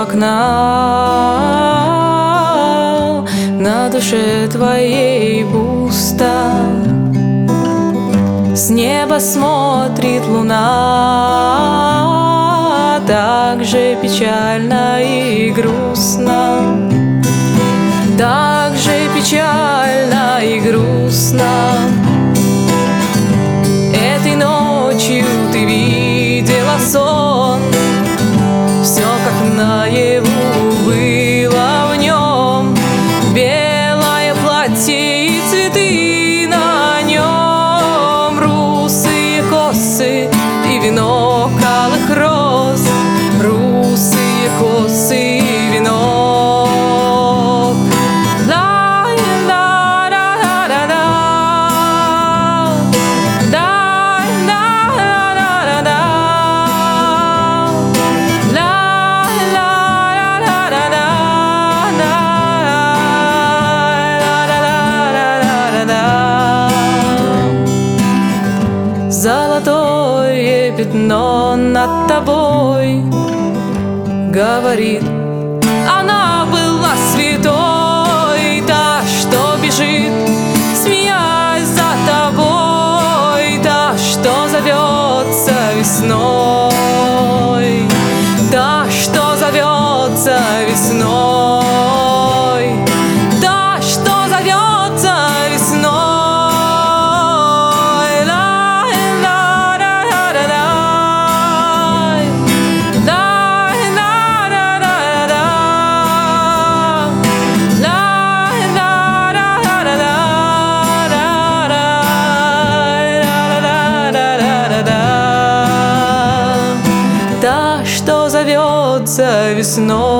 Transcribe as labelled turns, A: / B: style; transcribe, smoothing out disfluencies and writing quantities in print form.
A: окна, на душе твоей пусто. С неба смотрит луна, так же печально и грустно, так же печально и грустно. Этой ночью ты видела сон, все как наяву было в нем. Белое платье и цветы на нем, русые косы и венок алых роз, русые косы и венок. Золотое пятно над тобой говорит, она была святой, та, что бежит, смеясь за тобой, та, что зовется весной, та, что зовется весной, та, что зовется весной. Та, что зовется весной.